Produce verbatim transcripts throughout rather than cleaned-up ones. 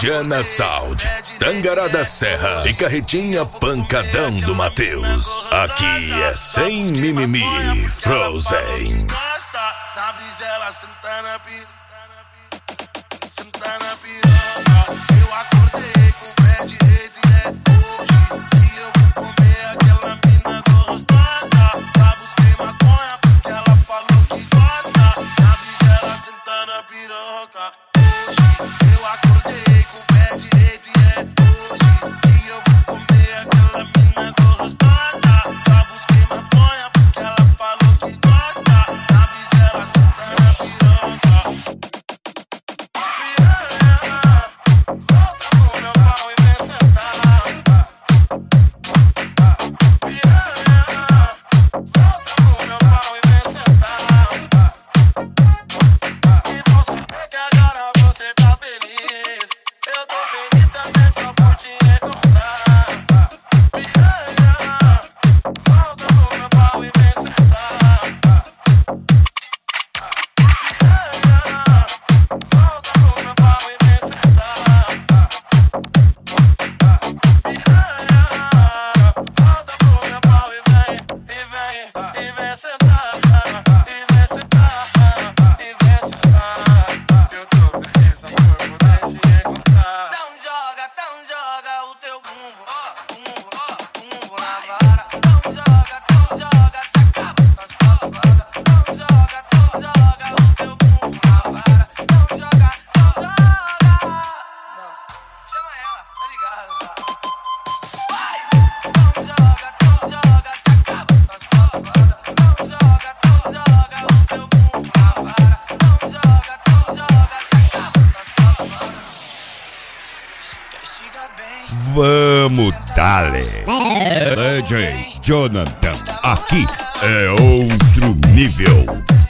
Diana Sound, Tangará da Serra e Carretinha Pancadão do Matheus. Aqui é sem mimimi, Frozen. Na brisa ela senta na pista, senta na piroca. Eu acordei com o pé direito e é hoje que eu vou comer aquela mina gostosa. Já busquei maconha porque ela falou que gosta. Na brisa ela senta na piroca. Hoje eu acordei com o pé direito e é hoje que eu vou comer aquela mina gostosa. Já busquei maconha porque ela falou que gosta. Na brisa ela senta na piroca. Vamos dale. D J Jonathan, aqui é outro nível.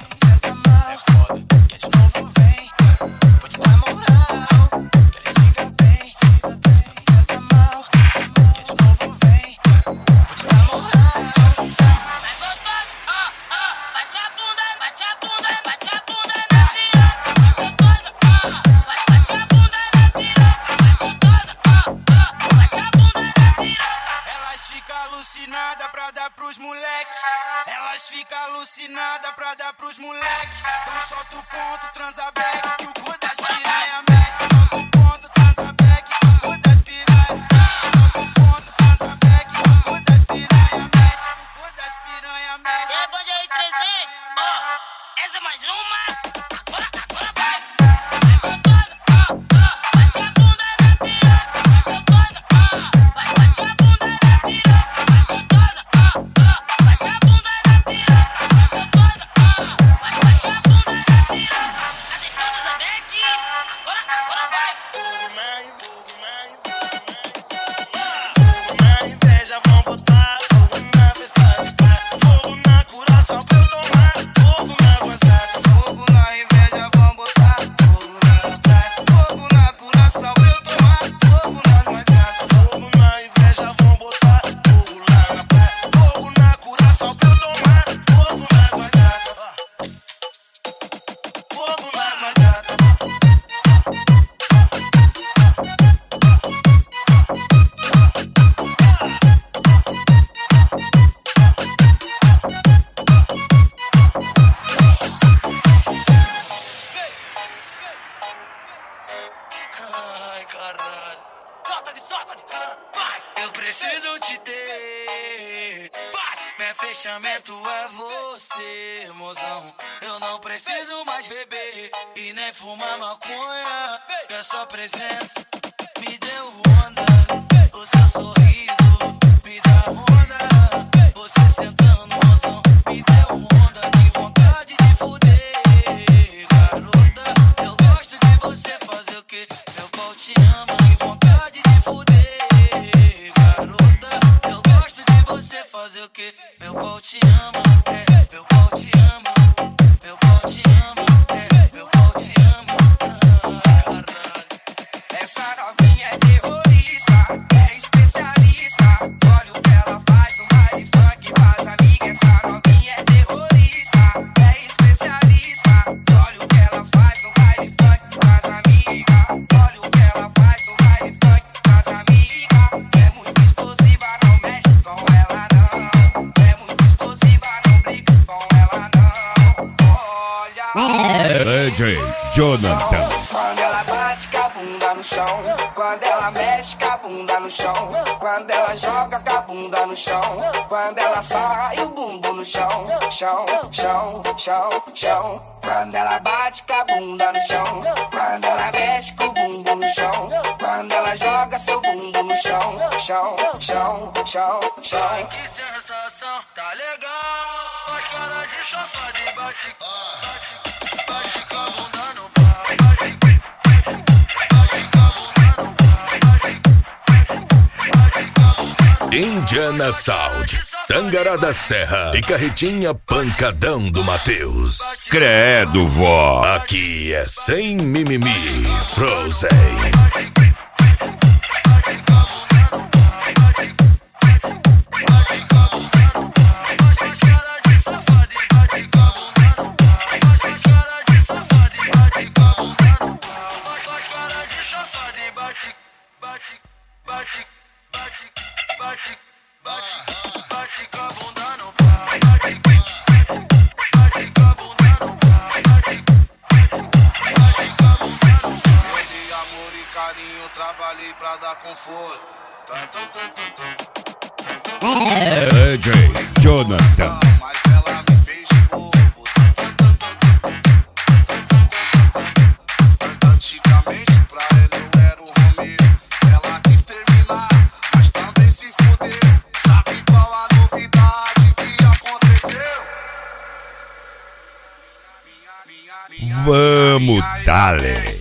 Alucinada pra dar pros moleque. Elas ficam alucinadas pra dar pros moleque. Então solta o ponto, transa back, que o cu das piranha mexe. Solta o ponto, transa back, que o cu das piranha mexe. Solta o ponto, transa back, que o cu das piranha mexe. O cu das piranha mexe. É bom de aí trezentos, ó, essa é mais uma. Agora, agora vai. Ai, caralho. Solta de, solta de, vai. Eu preciso te ter. Vai. Meu fechamento é você, mozão. Eu não preciso mais beber e nem fumar maconha. Que a sua presença me deu onda. O seu sorriso me dá onda. Você sentando, mozão, me deu onda. Que vontade de fuder, garota. Eu gosto de você fazer o que? Meu pau te ama. Que vontade de fuder, garota. Eu gosto de você fazer o que? Meu pau te ama, é, meu pau te ama. Meu pau te ama, é, meu pau te ama. Ah, caralho. Essa novinha é terrorista, é especialista. Olha o que ela faz no baile funk, faz amiga. Essa novinha é terrorista, é especialista. Olha o que ela faz no baile funk, faz amiga. Olha o que ela faz no D J Jonathan. Quando ela bate com a bunda no chão, quando ela mexe com a bunda no chão, quando ela joga com a bunda no chão, quando ela sarra e o bumbum no chão, chão, chão, chão, chão. Quando ela bate com a bunda no chão, quando ela mexe com o bumbum no chão, quando ela joga seu bumbum no chão, chão, chão, chão, chão. Ai, que sensação, tá legal. As caras de safado e bate, bate, bate com a bunda no pau, bate, bate, bate com a bunda no pau, bate, bate, bate com a bunda no pau. Indiana Sound, Tangará da Serra e Carretinha Pancadão do Matheus. Credo, vó. Aqui é sem mimimi, Frozen. Bate, bate, bate, bate, bate, bate com a bunda no pau, bate, bate, bate com a bunda no pau, bate, bate, bate com a bunda no pau. Eu dei amor e carinho, trabalhei pra dar conforto. Tum, tum, tum, tum, tum. D J Jonathan. Mas ela me fez de bobo. Antigamente pra ela eu era o Romero. Ela quis terminar, mas também se fudeu. Sabe qual a novidade que aconteceu? Vamos, dale.